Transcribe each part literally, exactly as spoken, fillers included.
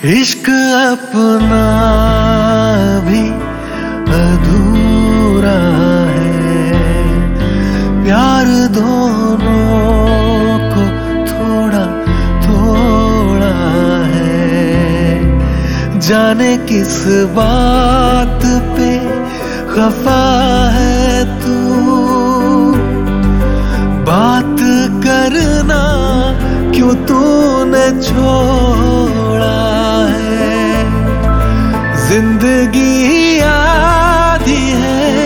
इश्क अपना भी अधूरा है, प्यार दोनों को थोड़ा थोड़ा है। जाने किस बात पे खफा है तू, बात करना क्यों तूने छोड़ा है। जिंदगी आधी है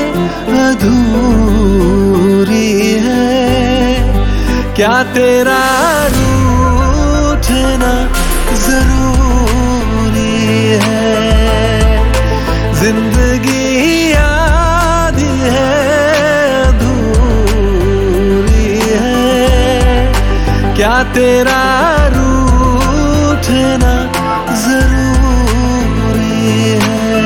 अधूरी है, क्या तेरा रूठना जरूरी है। जिंदगी आधी है अधूरी है, क्या तेरा रूठना जरूरी है।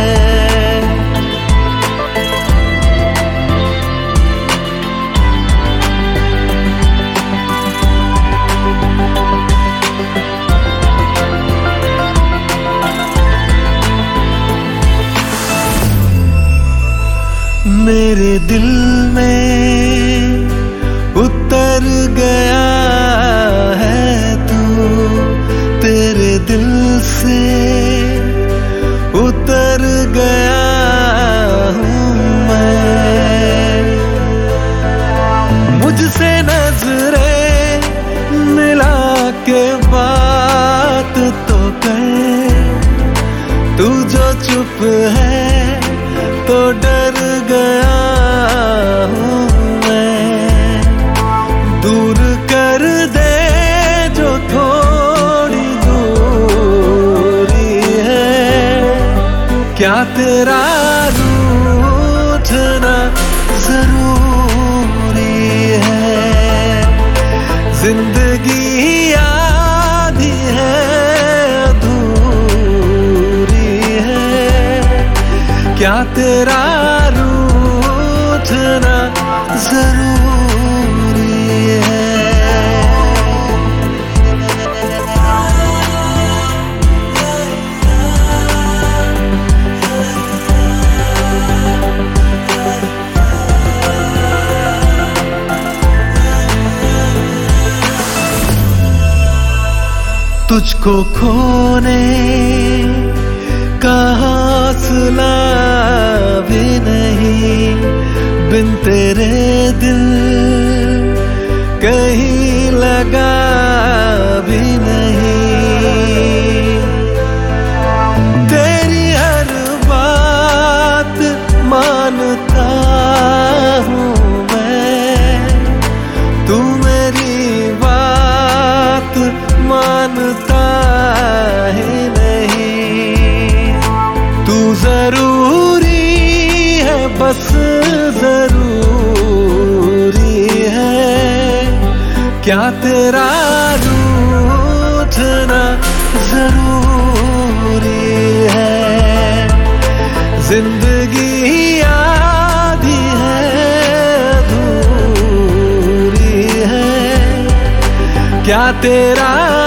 मेरे दिल में उतर गया है तू, तेरे दिल से उतर गया हूँ मैं। मुझसे नजरें मिला के बात तो कर, तू जो चुप है तो डर गया हूँ मैं। दूर कर दे जो थोड़ी दूरी है, क्या तेरा रूठना जरूरी है। जिंदगी आधी है अधूरी है, क्या तेरा रूठना जरूरी है। तुझको खोने का हौसला भी नहीं, बिन तेरे दिल कहीं लगा भी नहीं। तेरी हर बात मानता हूँ मैं, तू मेरी बात मानता ही नहीं। तू जरूरी है बस जरूरी है, क्या तेरा रूठना जरूरी है। जिंदगी आधी है अधूरी है, क्या तेरा